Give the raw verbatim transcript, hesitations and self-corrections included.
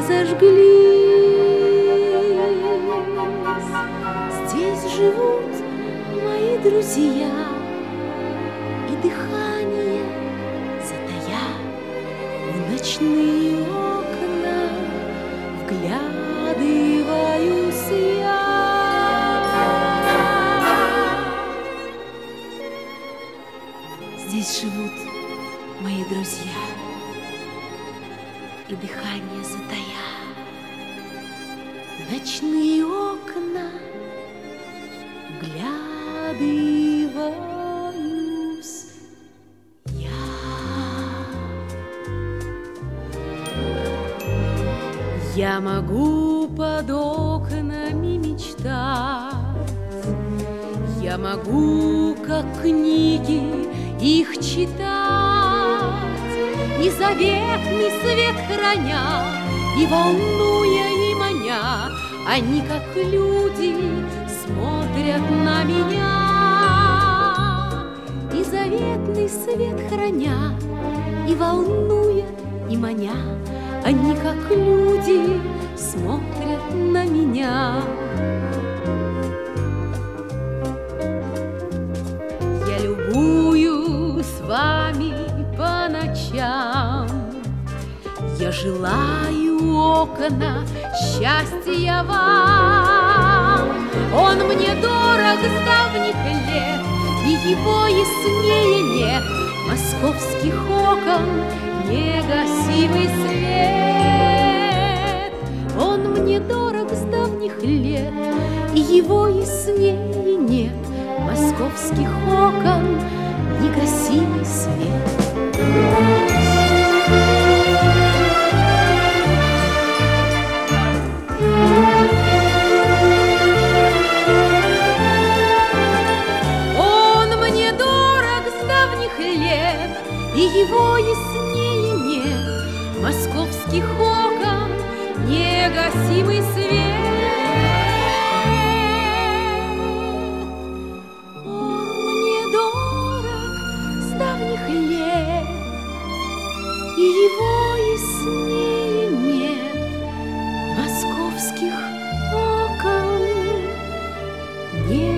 зажглись. Здесь живут мои друзья, и дыхание затая в ночные окна вглядываюсь я. Здесь живут мои друзья, и дыхание затая в ночные окна вглядываюсь я. Я могу под окнами мечтать, я могу, как книги, их читать, и заветный свет храня, и волнуя, и маня, они, как люди, смотрят на меня. И заветный свет храня, и волнуя, и маня, они, как люди, смотрят на меня. Я любуюсь вами по ночам, я желаю окна счастья вам. Он мне дорог с давних лет, и его яснее нет московских окон негасимый свет. Он мне дорог с давних лет, и его яснее нет московских окон негасимый свет. И его яснее нет московских окон негасимый свет. Он мне дорог с давних лет, и его яснее нет московских окон негасимый свет.